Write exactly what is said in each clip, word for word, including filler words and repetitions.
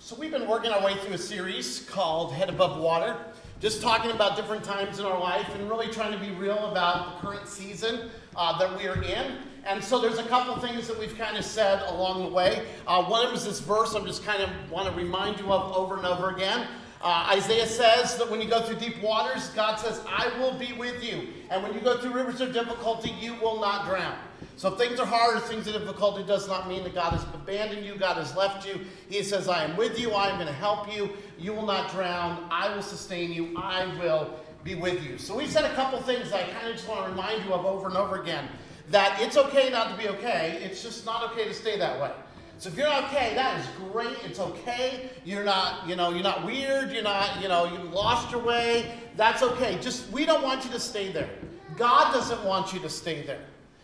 So we've been working our way through a series called Head Above Water, just talking about different times in our life and really trying to be real about the current season uh, that we are in. And so there's a couple things that we've kind of said along the way. Uh, one of them is this verse I'm just kind of want to remind you of over and over again. Uh, Isaiah says that when you go through deep waters, God says, I will be with you. And when you go through rivers of difficulty, you will not drown. So if things are hard or things are difficult, it does not mean that God has abandoned you, God has left you. He says, I am with you, I am going to help you. You will not drown, I will sustain you, I will be with you. So we've said a couple things that I kind of just want to remind you of over and over again. That it's okay not to be okay, it's just not okay to stay that way. So if you're not okay, that is great. It's okay. You're not, you know, you're not weird. You're not, you know, you lost your way. That's okay. Just, we don't want you to stay there. God doesn't want you to stay there.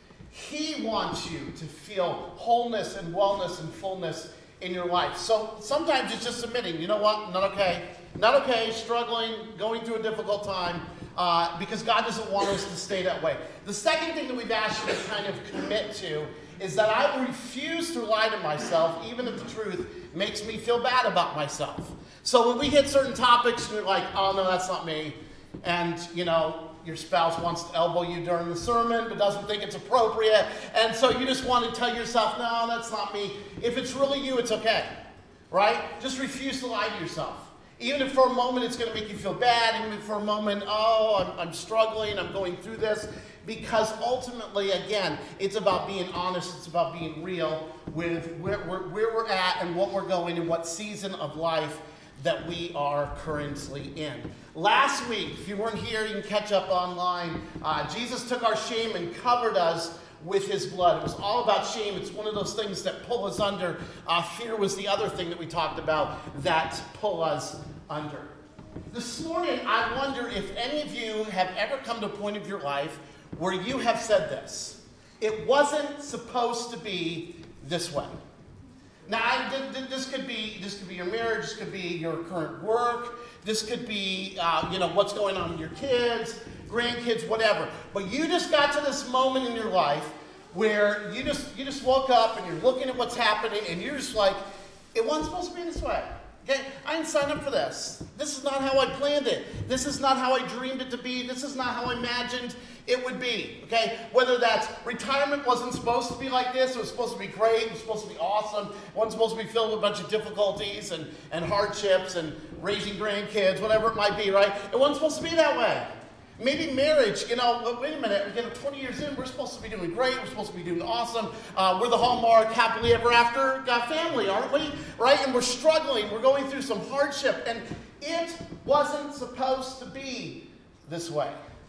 He wants you to feel wholeness and wellness and fullness in your life. So sometimes it's just admitting, you know what, not okay. Not okay, struggling, going through a difficult time, uh, because God doesn't want us to stay that way. The second thing that we've asked you to kind of commit to is that I will refuse to lie to myself, even if the truth makes me feel bad about myself. So when we hit certain topics and you're like, oh no, that's not me, and you know, your spouse wants to elbow you during the sermon but doesn't think it's appropriate, and so you just want to tell yourself, no, that's not me. If it's really you, it's okay, right? Just refuse to lie to yourself. Even if for a moment it's going to make you feel bad, even if for a moment, oh, I'm, I'm struggling, I'm going through this, because ultimately, again, it's about being honest, it's about being real with where, where, where we're at and what we're going and what season of life that we are currently in. Last week, if you weren't here, you can catch up online. Uh, Jesus took our shame and covered us with his blood. It was all about shame. It's one of those things that pull us under. Uh, fear was the other thing that we talked about that pull us under. This morning, I wonder if any of you have ever come to a point of your life where you have said this. It wasn't supposed to be this way. Now, I, this could be this could be your marriage, this could be your current work, this could be uh, you know, what's going on with your kids, grandkids, whatever. But you just got to this moment in your life where you just you just woke up and you're looking at what's happening and you're just like, it wasn't supposed to be this way. Okay, I didn't sign up for this. This is not how I planned it. This is not how I dreamed it to be. This is not how I imagined it would be. Okay, whether that's retirement wasn't supposed to be like this. It was supposed to be great. It was supposed to be awesome. It wasn't supposed to be filled with a bunch of difficulties and, and hardships and raising grandkids, whatever it might be, right? It wasn't supposed to be that way. Maybe marriage, you know, wait a minute, we get twenty years in, we're supposed to be doing great, we're supposed to be doing awesome. Uh, we're the Hallmark happily ever after uh, family, aren't we? Right? And we're struggling, we're going through some hardship, and it wasn't supposed to be this way.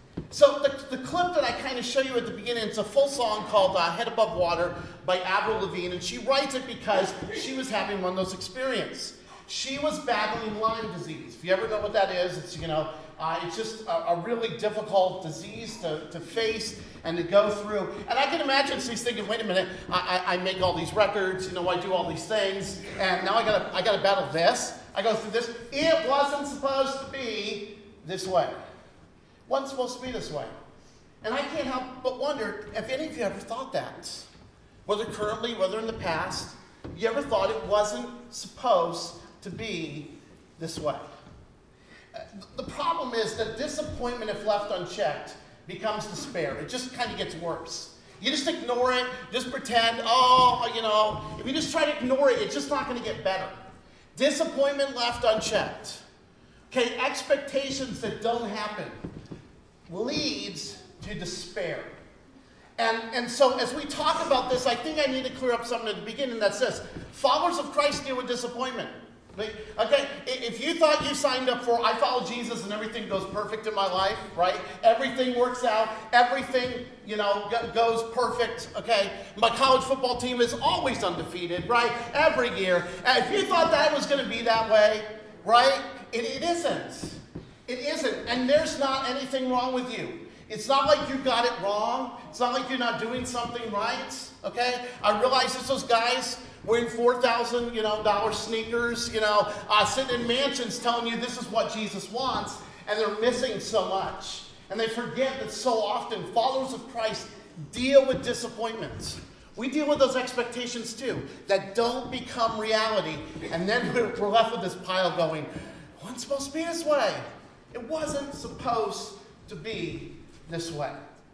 So the, the clip that I kind of show you at the beginning, it's a full song called uh, Head Above Water by Avril Lavigne, and she writes it because she was having one of those experiences. She was battling Lyme disease. If you ever know what that is, it's, you know, Uh, it's just a, a really difficult disease to, to face and to go through. And I can imagine she's thinking, wait a minute, I, I, I make all these records, you know, I do all these things, and now I gotta, I gotta battle this. I go through this. It wasn't supposed to be this way. It wasn't supposed to be this way. And I can't help but wonder if any of you ever thought that. Whether currently, whether in the past, you ever thought it wasn't supposed to be this way. The problem is that disappointment, if left unchecked, becomes despair. It just kind of gets worse. You just ignore it, just pretend, oh, you know, if you just try to ignore it, it's just not going to get better. Disappointment left unchecked, okay, expectations that don't happen leads to despair. And, and so as we talk about this, I think I need to clear up something at the beginning that says, followers of Christ deal with disappointment. Okay, if you thought you signed up for, I follow Jesus and everything goes perfect in my life, right? Everything works out, everything, you know, goes perfect, okay? My college football team is always undefeated, right? Every year. And if you thought that was going to be that way, right? It, it isn't. It isn't. And there's not anything wrong with you. It's not like you got it wrong. It's not like you're not doing something right, okay? I realize it's those guys wearing four thousand, you know, dollar sneakers, you know, uh, sitting in mansions telling you this is what Jesus wants, and they're missing so much. And they forget that so often followers of Christ deal with disappointments. We deal with those expectations too, that don't become reality. And then we're, we're left with this pile going, it wasn't supposed to be this way. It wasn't supposed to be this way.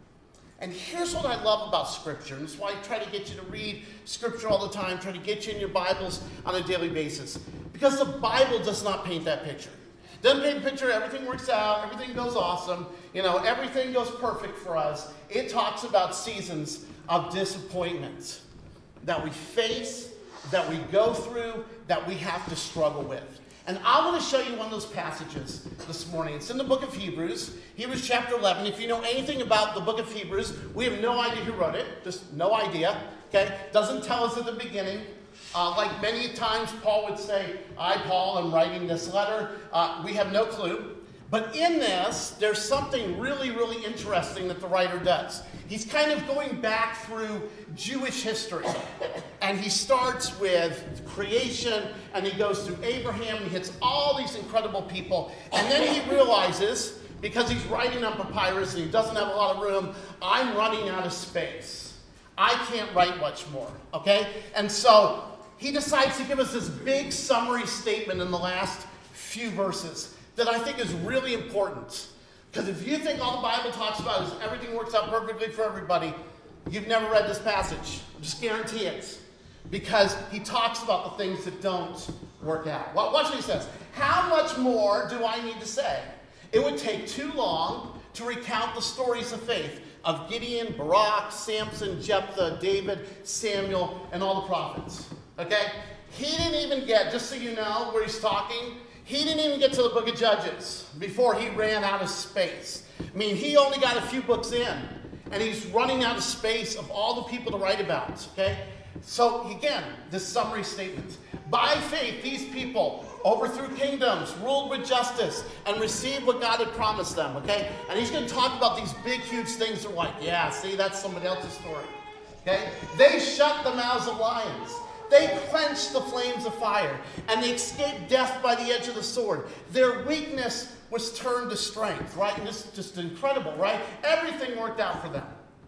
And here's what I love about Scripture, and that's why I try to get you to read Scripture all the time, try to get you in your Bibles on a daily basis. Because the Bible does not paint that picture. It doesn't paint the picture, everything works out, everything goes awesome, you know, everything goes perfect for us. It talks about seasons of disappointment that we face, that we go through, that we have to struggle with. And I want to show you one of those passages this morning. It's in the book of Hebrews, Hebrews chapter eleven. If you know anything about the book of Hebrews, we have no idea who wrote it, just no idea, okay? Doesn't tell us at the beginning. Uh, like many times Paul would say, I, Paul, am writing this letter. Uh, we have no clue. But in this, there's something really, really interesting that the writer does. He's kind of going back through Jewish history. And he starts with creation, and he goes through Abraham, and he hits all these incredible people. And then he realizes, because he's writing on papyrus and he doesn't have a lot of room, I'm running out of space. I can't write much more, okay? And so he decides to give us this big summary statement in the last few verses that I think is really important. Because if you think all the Bible talks about is everything works out perfectly for everybody, you've never read this passage. Just guarantee it. Because he talks about the things that don't work out. Well, watch what he says. How much more do I need to say? It would take too long to recount the stories of faith of Gideon, Barak, Samson, Jephthah, David, Samuel, and all the prophets. Okay? He didn't even get, just so you know where he's talking, he didn't even get to the book of Judges before he ran out of space. I mean, he only got a few books in, and he's running out of space of all the people to write about, okay? So, again, this summary statement. By faith, these people overthrew kingdoms, ruled with justice, and received what God had promised them, okay? And he's going to talk about these big, huge things. They're like, yeah, see, that's somebody else's story, okay? They shut the mouths of lions. They quenched the flames of fire, and they escaped death by the edge of the sword. Their weakness was turned to strength, right? And this is just incredible, right? Everything worked out for them.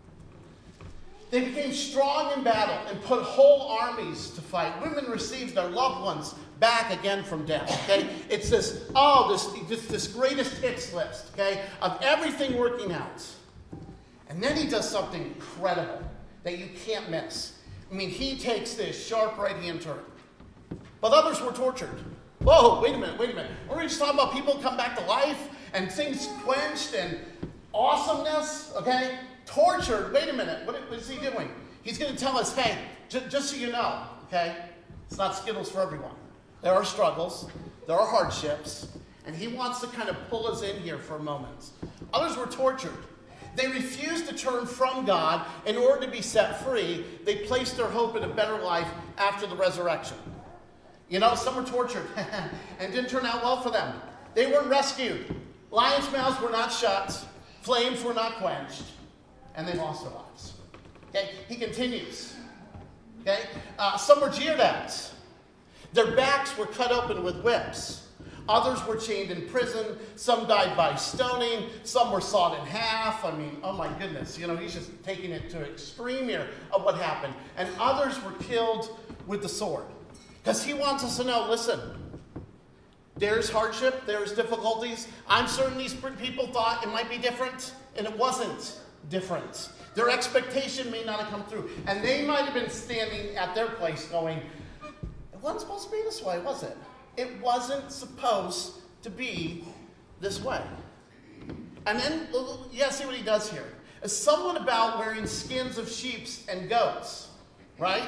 They became strong in battle and put whole armies to fight. Women received their loved ones back again from death, okay? It's this, oh, this, this, this greatest hits list, okay, of everything working out. And then he does something incredible that you can't miss. I mean, he takes this sharp right-hand turn. But others were tortured. Whoa, wait a minute, wait a minute. We're just talking about people come back to life and things quenched and awesomeness, okay? Tortured. Wait a minute. What, what is he doing? He's going to tell us, hey, j- just so you know, okay, it's not Skittles for everyone. There are struggles. There are hardships. And he wants to kind of pull us in here for a moment. Others were tortured. They refused to turn from God in order to be set free. They placed their hope in a better life after the resurrection. You know, some were tortured and didn't turn out well for them. They weren't rescued. Lions' mouths were not shut. Flames were not quenched. And they lost their lives. Okay, he continues. Okay, uh, some were jeered at. Their backs were cut open with whips. Others were chained in prison. Some died by stoning. Some were sawed in half. I mean, oh my goodness. You know, he's just taking it to an extreme here of what happened. And others were killed with the sword. Because he wants us to know, listen, there's hardship, there's difficulties. I'm certain these people thought it might be different, and it wasn't different. Their expectation may not have come through. And they might have been standing at their place going, it wasn't supposed to be this way, was it? It wasn't supposed to be this way. And then, you gotta see what he does here. It's somewhat about wearing skins of sheep and goats, right?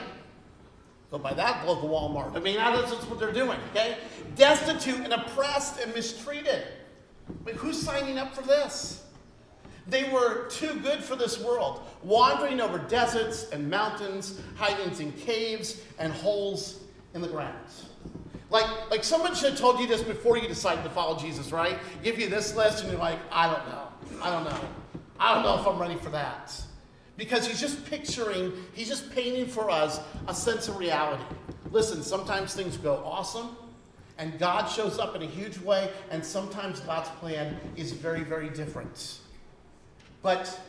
Go buy that at the local Walmart. I mean, that's what they're doing, okay? Destitute and oppressed and mistreated. I mean, who's signing up for this? They were too good for this world, wandering over deserts and mountains, hiding in caves and holes in the ground. Like, like someone should have told you this before you decided to follow Jesus, right? Give you this list and you're like, I don't know. I don't know. I don't know if I'm ready for that. Because he's just picturing, he's just painting for us a sense of reality. Listen, sometimes things go awesome and God shows up in a huge way, and sometimes God's plan is very, very different. But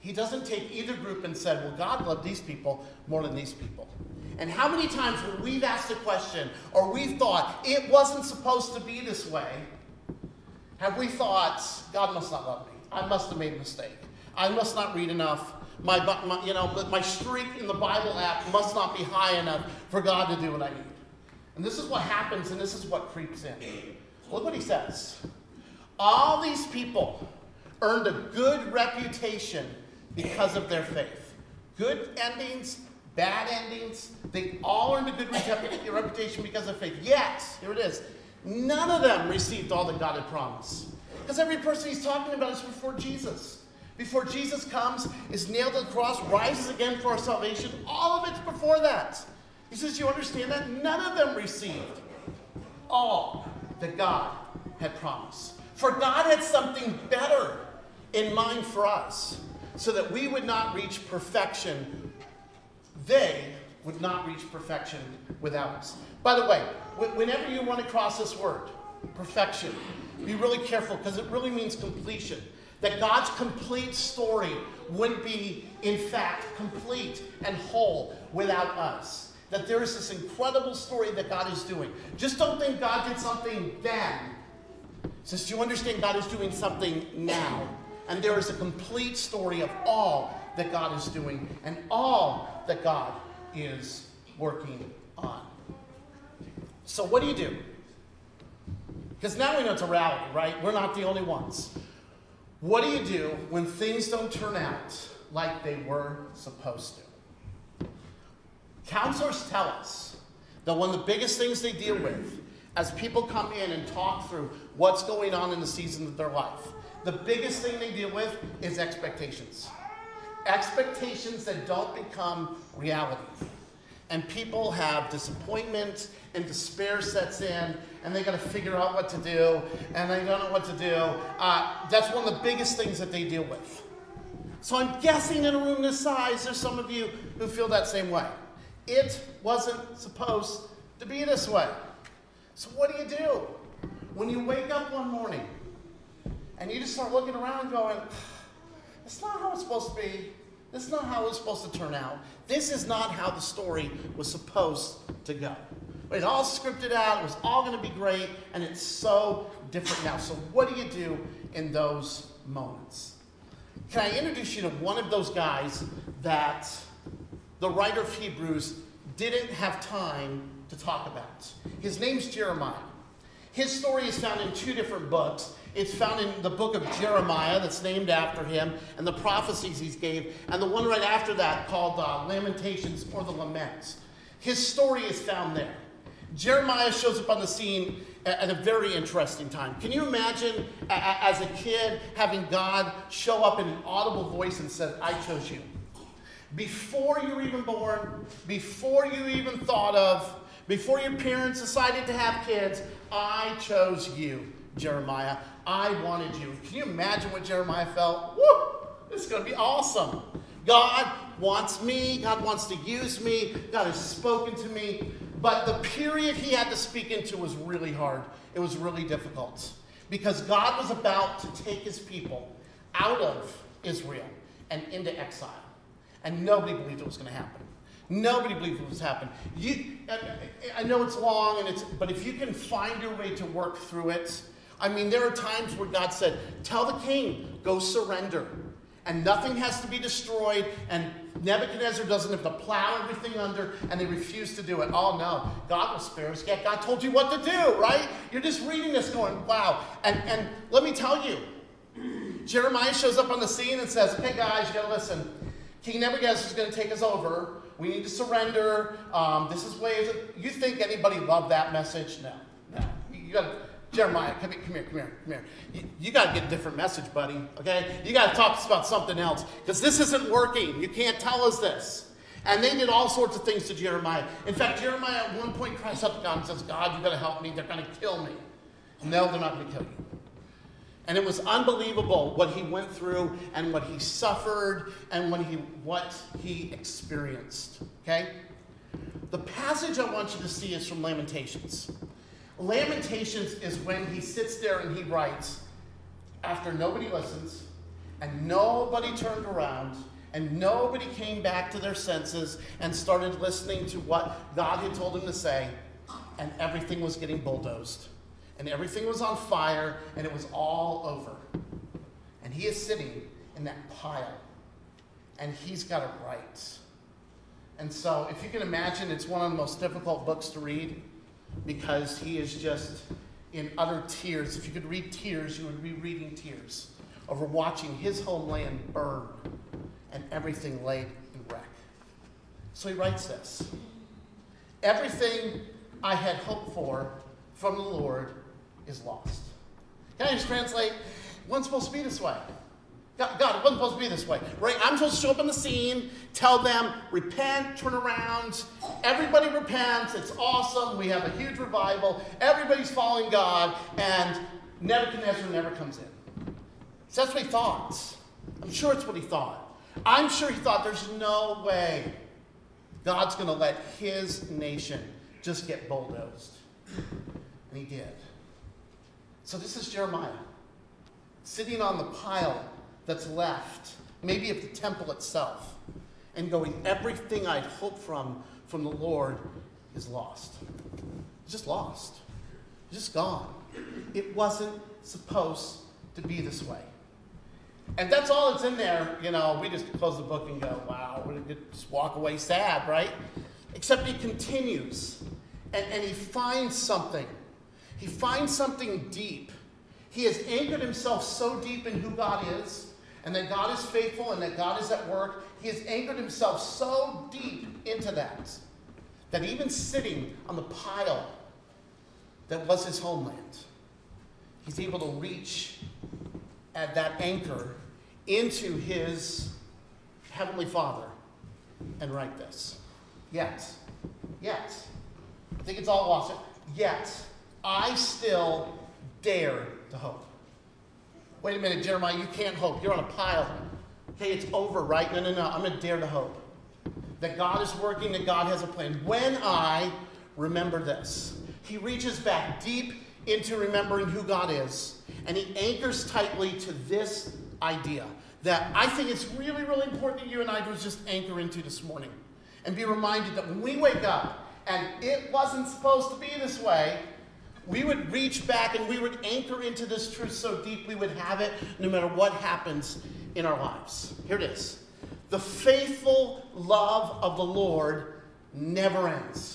he doesn't take either group and said, well, God loved these people more than these people. And how many times when we've asked a question or we've thought it wasn't supposed to be this way, have we thought, God must not love me. I must have made a mistake. I must not read enough. My, my, you know, my streak in the Bible app must not be high enough for God to do what I need. And this is what happens, and this is what creeps in. Look what he says. All these people earned a good reputation because of their faith. Good endings, bad endings, they all earned a good reputation because of faith. Yet, here it is, none of them received all that God had promised. Because every person he's talking about is before Jesus. Before Jesus comes, is nailed to the cross, rises again for our salvation. All of it's before that. He says, you understand that? None of them received all that God had promised. For God had something better in mind for us, so that we would not reach perfection. They would not reach perfection without us. By the way, whenever you run across this word, perfection, be really careful, because it really means completion. That God's complete story wouldn't be, in fact, complete and whole without us. That there is this incredible story that God is doing. Just don't think God did something then. Since you understand God is doing something now. And there is a complete story of all that God is doing and all that God is working on. So what do you do? Because now we know it's a reality, right? We're not the only ones. What do you do when things don't turn out like they were supposed to? Counselors tell us that one of the biggest things they deal with as people come in and talk through what's going on in the season of their life, the biggest thing they deal with is expectations. Expectations that don't become reality. And people have disappointment and despair sets in, and they got to figure out what to do, and they don't know what to do. Uh, that's one of the biggest things that they deal with. So I'm guessing in a room this size, there's some of you who feel that same way. It wasn't supposed to be this way. So what do you do when you wake up one morning and you just start looking around and going, it's not how it's supposed to be. This is not how it was supposed to turn out. This is not how the story was supposed to go. It all scripted out. It was all going to be great. And it's so different now. So what do you do in those moments? Can I introduce you to one of those guys that the writer of Hebrews didn't have time to talk about? His name's Jeremiah. His story is found in two different books. It's found in the book of Jeremiah that's named after him and the prophecies he gave, and the one right after that called uh, Lamentations or the Laments. His story is found there. Jeremiah shows up on the scene at, at a very interesting time. Can you imagine a, a, as a kid having God show up in an audible voice and said, I chose you. Before you were even born, before you even thought of, before your parents decided to have kids, I chose you, Jeremiah. I wanted you. Can you imagine what Jeremiah felt? Woo! This is going to be awesome. God wants me. God wants to use me. God has spoken to me. But the period he had to speak into was really hard. It was really difficult. Because God was about to take his people out of Israel and into exile. And nobody believed it was going to happen. Nobody believed it was happening. You, I know it's long, and it's, but if you can find your way to work through it, I mean, there are times where God said, tell the king, go surrender. And nothing has to be destroyed, and Nebuchadnezzar doesn't have to plow everything under, and they refuse to do it. Oh, no, God will spare us. Yet God told you what to do, right? You're just reading this going, wow. And, and let me tell you, Jeremiah shows up on the scene and says, hey, guys, you got to listen. King Nebuchadnezzar is going to take us over. We need to surrender. Um, this is way. You think anybody loved that message? No, no. You got to, Jeremiah, come here, come here, come here, come here. You, you got to get a different message, buddy. Okay? You got to talk to us about something else because this isn't working. You can't tell us this. And they did all sorts of things to Jeremiah. In fact, Jeremiah at one point cries out to God and says, "God, you got to help me. They're going to kill me." No, they're not going to kill you. And it was unbelievable what he went through and what he suffered and when he, what he experienced. Okay? The passage I want you to see is from Lamentations. Lamentations is when he sits there and he writes, after nobody listens, And nobody turned around, and nobody came back to their senses and started listening to what God had told him to say, and everything was getting bulldozed. And everything was on fire, and it was all over. And he is sitting in that pile, and he's got it right. And so, if you can imagine, it's one of the most difficult books to read, because he is just in utter tears. If you could read tears, you would be reading tears over watching his homeland burn and everything laid in wreck. So he writes this: everything I had hoped for from the Lord is lost. Can I just translate? It wasn't supposed to be this way. God, God, it wasn't supposed to be this way, right? I'm supposed to show up on the scene, tell them, repent, turn around. Everybody repents. It's awesome. We have a huge revival. Everybody's following God, and Nebuchadnezzar never comes in. So that's what he thought. I'm sure it's what he thought. I'm sure he thought there's no way God's going to let his nation just get bulldozed. And he did. So this is Jeremiah, sitting on the pile that's left, maybe of the temple itself, and going, everything I'd hoped from from the Lord is lost. It's just lost. It's just gone. It wasn't supposed to be this way. And that's all that's in there. You know, we just close the book and go, wow, we just walk away sad, right? Except he continues, and, and he finds something. He finds something deep. He has anchored himself so deep in who God is, and that God is faithful, and that God is at work. He has anchored himself so deep into that, that even sitting on the pile that was his homeland, he's able to reach at that anchor into his heavenly Father and write this. Yet, yet, I think it's all lost. Yet, I still dare to hope. Wait a minute, Jeremiah, you can't hope. You're on a pile. Okay, it's over, right? No, no, no. I'm going to dare to hope that God is working, that God has a plan. When I remember this, he reaches back deep into remembering who God is, and he anchors tightly to this idea that I think it's really, really important that you and I do just anchor into this morning and be reminded that when we wake up and it wasn't supposed to be this way, we would reach back and we would anchor into this truth so deep we would have it no matter what happens in our lives. Here it is. The faithful love of the Lord never ends.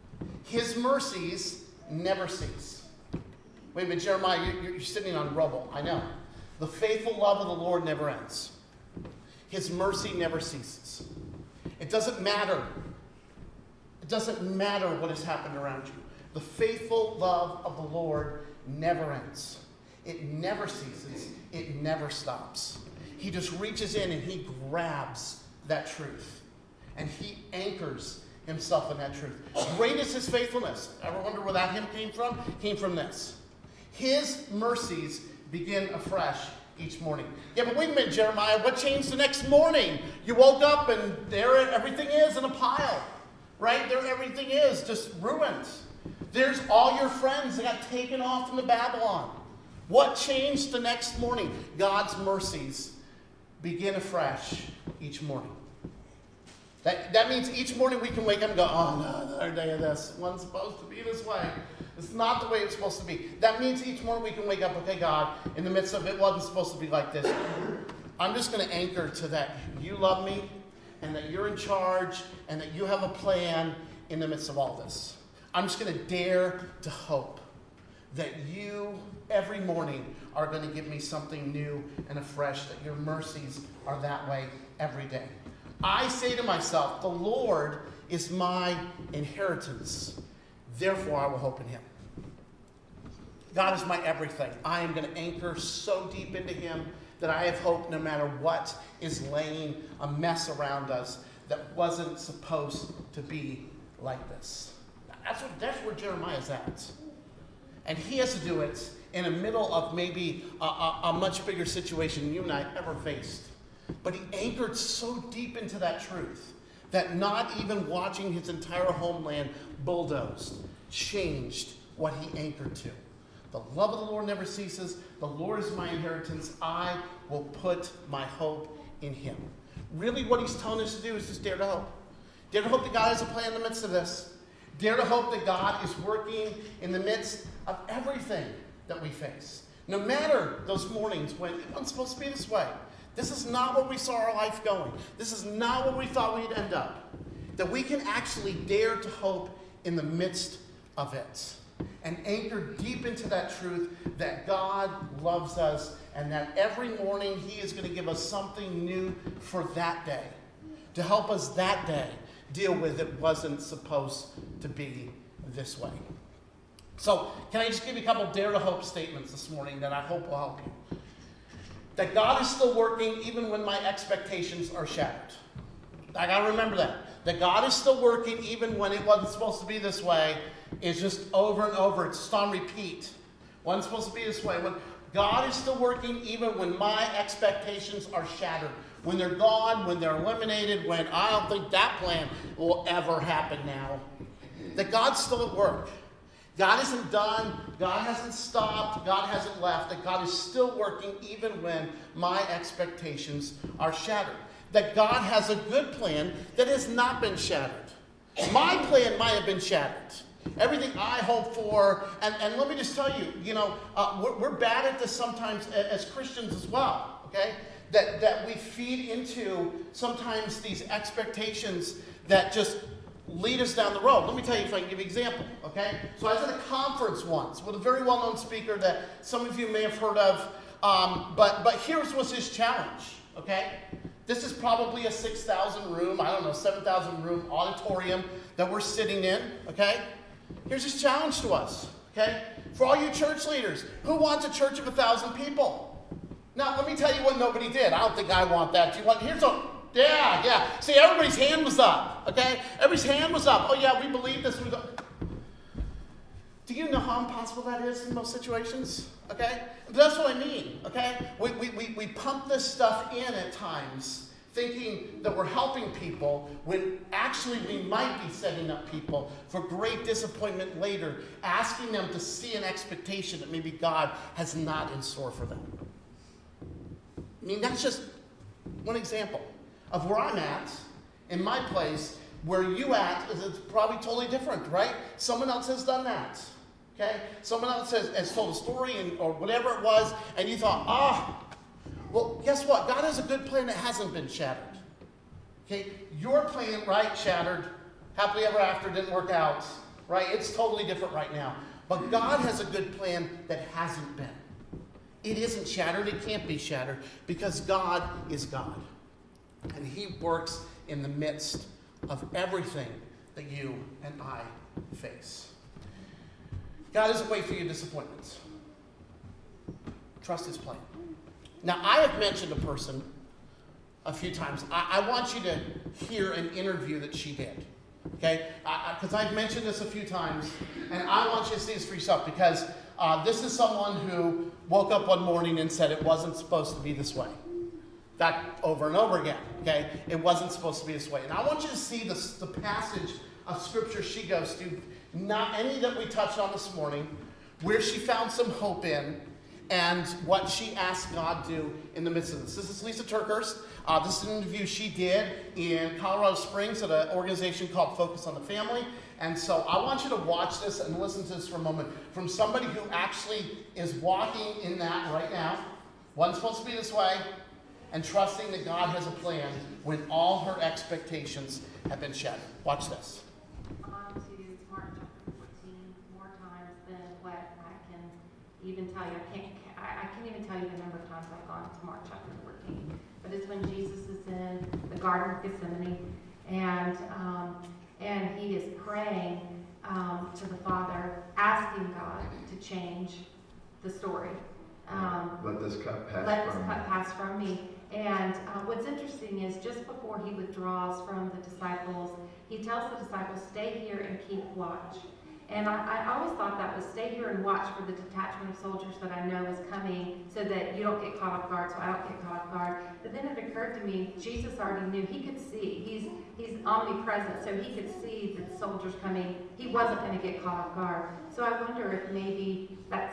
His mercies never cease. Wait a minute, Jeremiah, you're, you're sitting on rubble. I know. The faithful love of the Lord never ends. His mercy never ceases. It doesn't matter. It doesn't matter what has happened around you. The faithful love of the Lord never ends. It never ceases. It never stops. He just reaches in and he grabs that truth. And he anchors himself in that truth. Great is his faithfulness. Ever wonder where that hymn came from? Came from this. His mercies begin afresh each morning. Yeah, but wait a minute, Jeremiah. What changed the next morning? You woke up and there everything is in a pile. Right? There everything is just ruined. There's all your friends that got taken off into Babylon. What changed the next morning? God's mercies begin afresh each morning. That, that means each morning we can wake up and go, oh no, another day of this. It wasn't supposed to be this way. It's not the way it's supposed to be. That means each morning we can wake up, okay, God, in the midst of it wasn't supposed to be like this. I'm just going to anchor to that. You love me, and that you're in charge, and that you have a plan in the midst of all this. I'm just going to dare to hope that you, every morning, are going to give me something new and afresh, that your mercies are that way every day. I say to myself, the Lord is my inheritance. Therefore, I will hope in him. God is my everything. I am going to anchor so deep into him that I have hope no matter what is laying a mess around us that wasn't supposed to be like this. That's, what, that's where Jeremiah's at. And he has to do it in the middle of maybe a, a, a much bigger situation you and I ever faced. But he anchored so deep into that truth that not even watching his entire homeland bulldozed changed what he anchored to. The love of the Lord never ceases. The Lord is my inheritance. I will put my hope in him. Really what he's telling us to do is just dare to hope. Dare to hope that God has a plan in the midst of this. Dare to hope that God is working in the midst of everything that we face. No matter those mornings when it wasn't supposed to be this way. This is not where we saw our life going. This is not where we thought we'd end up. That we can actually dare to hope in the midst of it. And anchor deep into that truth that God loves us and that every morning he is going to give us something new for that day. To help us that day deal with it wasn't supposed to be this way. So, can I just give you a couple dare to hope statements this morning that I hope will help you? That God is still working even when my expectations are shattered. I got to remember that. That God is still working even when it wasn't supposed to be this way is just over and over. It's just on repeat. Wasn't supposed to be this way. When God is still working even when my expectations are shattered. When they're gone, when they're eliminated, when I don't think that plan will ever happen now. That God's still at work. God isn't done. God hasn't stopped. God hasn't left. That God is still working even when my expectations are shattered. That God has a good plan that has not been shattered. My plan might have been shattered. Everything I hope for, and, and let me just tell you, you know, uh, we're, we're bad at this sometimes as Christians as well, okay? That, that we feed into sometimes these expectations that just lead us down the road. Let me tell you if I can give you an example, okay? So I was at a conference once with a very well-known speaker that some of you may have heard of, um, but, but here's was his challenge, okay? This is probably a six thousand room, I don't know, seven thousand room auditorium that we're sitting in, okay? Here's his challenge to us, okay? For all you church leaders, who wants a church of a thousand people? Now, let me tell you what nobody did. I don't think I want that. Do you want, here's a, yeah, yeah. See, everybody's hand was up, okay? Everybody's hand was up. Oh, yeah, we believe this. We go. Do you know how impossible that is in most situations? Okay? That's what I mean, okay? We, we, we, we pump this stuff in at times thinking that we're helping people when actually we might be setting up people for great disappointment later, asking them to see an expectation that maybe God has not in store for them. I mean, that's just one example of where I'm at in my place. Where you at is it's probably totally different, right? Someone else has done that. Okay? Someone else has, has told a story and, or whatever it was, and you thought, ah, well, guess what? God has a good plan that hasn't been shattered. Okay? Your plan, right, shattered. Happily ever after didn't work out. Right? It's totally different right now. But God has a good plan that hasn't been. It isn't shattered. It can't be shattered because God is God. And he works in the midst of everything that you and I face. God doesn't wait for your disappointments. Trust his plan. Now, I have mentioned a person a few times. I, I want you to hear an interview that she did. Okay? Because I've mentioned this a few times, and I want you to see this for yourself because uh, this is someone who woke up one morning and said it wasn't supposed to be this way. In fact, over and over again, okay? It wasn't supposed to be this way. And I want you to see this, the passage of Scripture she goes to, not any that we touched on this morning, where she found some hope in, and what she asked God to do in the midst of this. This is Lisa TerKeurst. Uh, this is an interview she did in Colorado Springs at an organization called Focus on the Family. And so I want you to watch this and listen to this for a moment from somebody who actually is walking in that right now. Wasn't supposed to be this way. And trusting that God has a plan when all her expectations have been shattered. Watch this. On to Mark chapter fourteen more times than what I can even tell you. I can't, I can't even tell you the number of times I've gone to Mark chapter fourteen. But it's when Jesus is in the Garden of Gethsemane, and um, and he is praying um, to the Father, asking God to change the story. Um, let this cup pass let from this cup pass from me. And uh, what's interesting is just before he withdraws from the disciples, he tells the disciples, stay here and keep watch. And I, I always thought that was stay here and watch for the detachment of soldiers that I know is coming so that you don't get caught off guard, so I don't get caught off guard. But then it occurred to me, Jesus already knew. He could see. He's he's omnipresent, so he could see the soldiers coming. He wasn't going to get caught off guard. So I wonder if maybe that sentence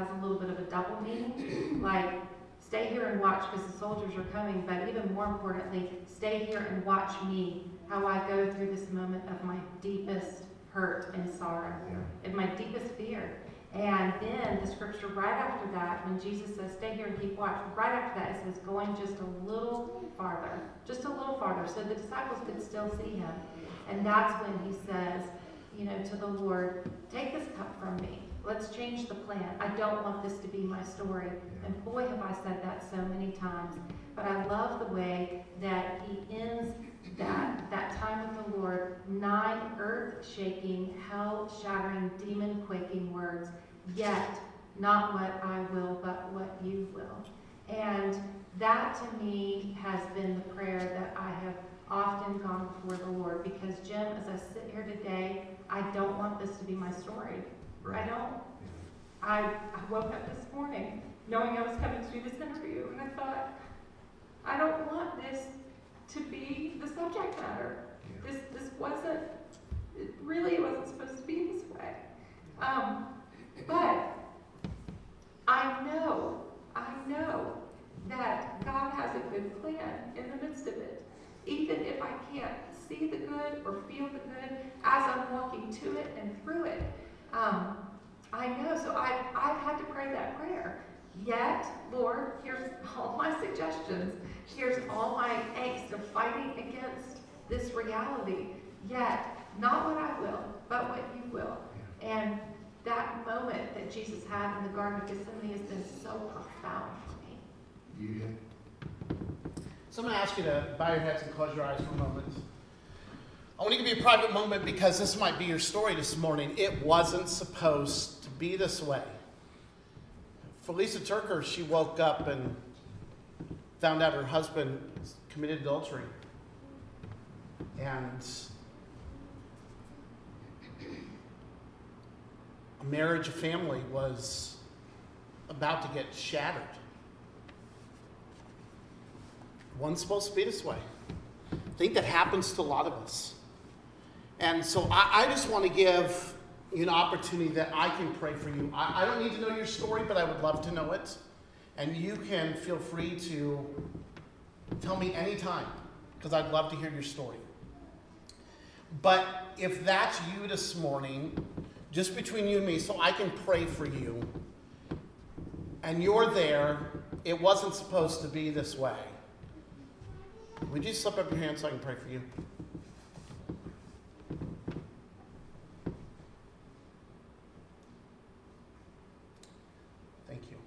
has a little bit of a double meaning, like stay here and watch because the soldiers are coming, but even more importantly, stay here and watch me, how I go through this moment of my deepest hurt and sorrow, Yeah. and my deepest fear. And then the scripture right after that, when Jesus says, stay here and keep watch, right after that it says, going just a little farther, just a little farther, so the disciples could still see him. And that's when he says, you know, to the Lord, take this cup from me. Let's change the plan. I don't want this to be my story. And boy, have I said that so many times. But I love the way that he ends that, that time with the Lord, nine earth-shaking, hell-shattering, demon-quaking words, yet not what I will, but what you will. And that to me has been the prayer that I have often gone before the Lord, because Jim, as I sit here today, I don't want this to be my story. Right. I don't. I, I woke up this morning knowing I was coming to do this interview, and I thought, I don't want this to be the subject matter. Yeah. This this wasn't, it really wasn't supposed to be this way. Um, but I know, I know that God has a good plan in the midst of it. Even if I can't see the good or feel the good as I'm walking to it and through it. Um, I know, so I, I've had to pray that prayer. Yet, Lord, here's all my suggestions. Here's all my angst of fighting against this reality. Yet, not what I will, but what you will. And that moment that Jesus had in the Garden of Gethsemane has been so profound for me. You So I'm going to ask you to bow your heads and close your eyes for a moment. I want to give you a private moment because this might be your story this morning. It wasn't supposed to be this way. For Lisa Turker, she woke up and found out her husband committed adultery. And a marriage, a family was about to get shattered. It wasn't supposed to be this way. I think that happens to a lot of us. And so I, I just want to give you an opportunity that I can pray for you. I, I don't need to know your story, but I would love to know it. And you can feel free to tell me anytime, because I'd love to hear your story. But if that's you this morning, just between you and me, so I can pray for you, and you're there, it wasn't supposed to be this way. Would you slip up your hand so I can pray for you? Thank you.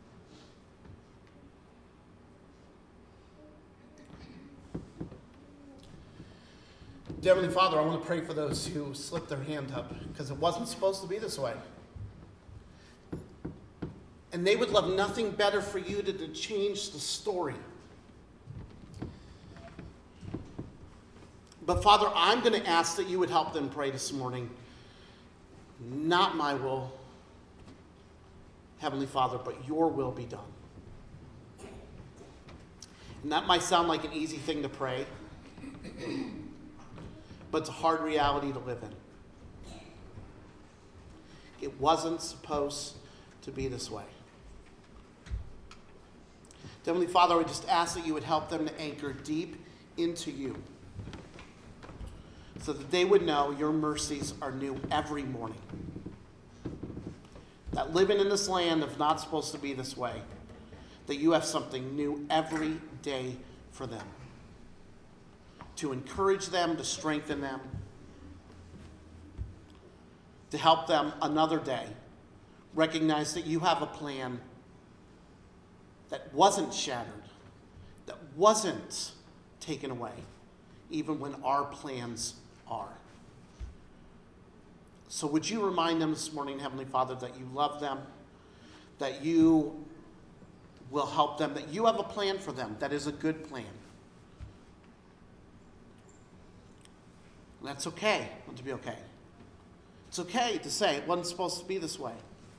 Dear Heavenly Father, I want to pray for those who slipped their hand up because it wasn't supposed to be this way. And they would love nothing better for you to, to change the story. But Father, I'm going to ask that you would help them pray this morning. Not my will, Heavenly Father, but your will be done. And that might sound like an easy thing to pray, but it's a hard reality to live in. It wasn't supposed to be this way. Heavenly Father, I just ask that you would help them to anchor deep into you, so that they would know your mercies are new every morning. That living in this land of not supposed to be this way, that you have something new every day for them. To encourage them, to strengthen them, to help them another day recognize that you have a plan that wasn't shattered, that wasn't taken away, even when our plans are. So would you remind them this morning, Heavenly Father, that you love them, that you will help them, that you have a plan for them that is a good plan. And that's okay, want to be okay. It's okay to say it wasn't supposed to be this way.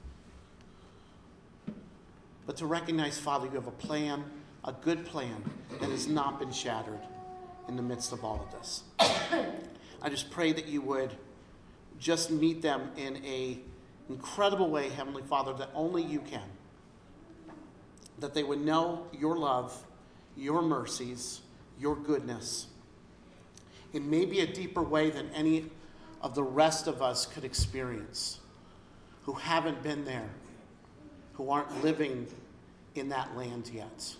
But to recognize, Father, you have a plan, a good plan, that has not been shattered in the midst of all of this. I just pray that you would just meet them in a incredible way, Heavenly Father, that only you can. That they would know your love, your mercies, your goodness in maybe a deeper way than any of the rest of us could experience, who haven't been there, who aren't living in that land yet.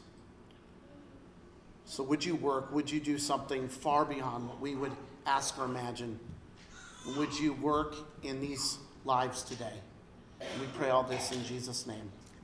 So would you work? Would you do something far beyond what we would ask or imagine? Would you work in these lives today? And we pray all this in Jesus' name.